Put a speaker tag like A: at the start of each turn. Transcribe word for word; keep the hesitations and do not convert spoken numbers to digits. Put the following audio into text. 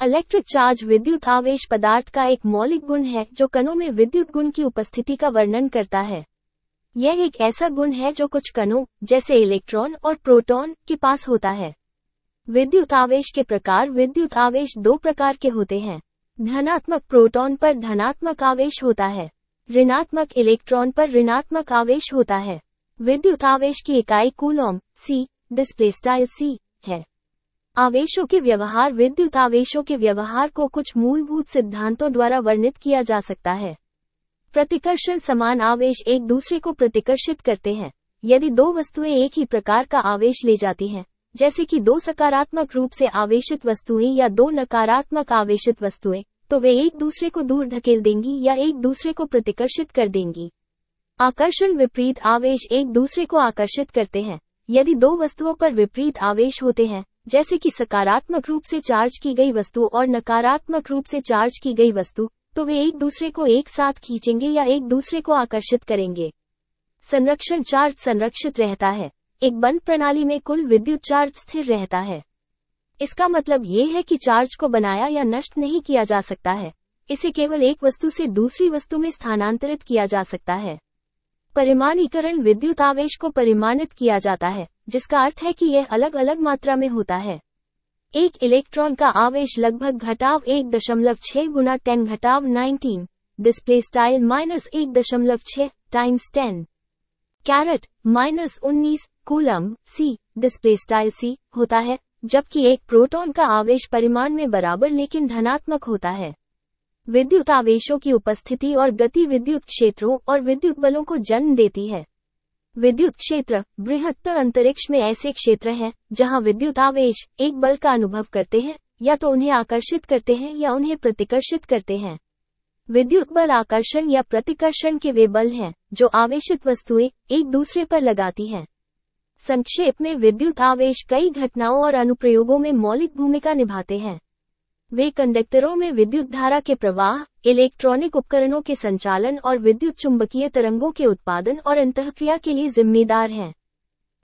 A: Electric charge विद्युत आवेश पदार्थ का एक मौलिक गुण है जो कणों में विद्युत गुण की उपस्थिति का वर्णन करता है। यह एक ऐसा गुण है जो कुछ कणों, जैसे इलेक्ट्रॉन और प्रोटॉन, के पास होता है। विद्युत आवेश के प्रकार। विद्युत आवेश दो प्रकार के होते हैं। धनात्मक प्रोटॉन पर धनात्मक आवेश होता है, ऋणात्मक इलेक्ट्रॉन पर ऋणात्मक आवेश होता है। विद्युत आवेश की इकाई कूलॉम, सी, डिस्प्लेस्टाइल सी, है। आवेशों के व्यवहार। विद्युत आवेशों के व्यवहार को कुछ मूलभूत सिद्धांतों द्वारा वर्णित किया जा सकता है। प्रतिकर्षण। समान आवेश एक दूसरे को प्रतिकर्षित करते हैं। यदि दो वस्तुएं एक ही प्रकार का आवेश ले जाती हैं, जैसे कि दो सकारात्मक रूप से आवेशित वस्तुएं या दो नकारात्मक आवेशित वस्तुएं, तो वे एक दूसरे को दूर धकेल देंगी या एक दूसरे को प्रतिकर्षित कर देंगी। आकर्षण। विपरीत आवेश एक दूसरे को आकर्षित करते हैं। यदि दो वस्तुओं पर विपरीत आवेश होते हैं, जैसे कि सकारात्मक रूप से चार्ज की गई वस्तु और नकारात्मक रूप से चार्ज की गई वस्तु, तो वे एक दूसरे को एक साथ खींचेंगे या एक दूसरे को आकर्षित करेंगे। संरक्षण। चार्ज संरक्षित रहता है। एक बंद प्रणाली में कुल विद्युत चार्ज स्थिर रहता है। इसका मतलब ये है कि चार्ज को बनाया या नष्ट नहीं किया जा सकता है। इसे केवल एक वस्तु से दूसरी वस्तु में स्थानांतरित किया जा सकता है। परिमाणीकरण। विद्युत आवेश को परिमाणित किया जाता है, जिसका अर्थ है कि यह अलग अलग मात्रा में होता है। एक इलेक्ट्रॉन का आवेश लगभग घटाव एक दशमलव छह गुना टेन घटाव नाइनटीन, डिस्प्ले स्टाइल माइनस एक दशमलव छह टाइम्स टेन कैरेट माइनस उन्नीस coulomb, C, display style C, होता है, जबकि एक प्रोटॉन का आवेश परिमाण में बराबर लेकिन धनात्मक होता है। विद्युत आवेशों की उपस्थिति और गति विद्युत क्षेत्रों और विद्युत बलों को जन्म देती है। विद्युत क्षेत्र। बृहत्तर अंतरिक्ष में ऐसे क्षेत्र हैं जहां विद्युत आवेश एक बल का अनुभव करते हैं, या तो उन्हें आकर्षित करते हैं या उन्हें प्रतिकर्षित करते हैं। विद्युत बल आकर्षण या प्रतिकर्षण के वे बल हैं जो आवेशित वस्तुएं एक दूसरे पर लगाती हैं। संक्षेप में, विद्युत आवेश कई घटनाओं और अनुप्रयोगों में मौलिक भूमिका निभाते हैं। वे कंडक्टरों में विद्युत धारा के प्रवाह, इलेक्ट्रॉनिक उपकरणों के संचालन और विद्युत चुंबकीय तरंगों के उत्पादन और अंतःक्रिया के लिए जिम्मेदार हैं।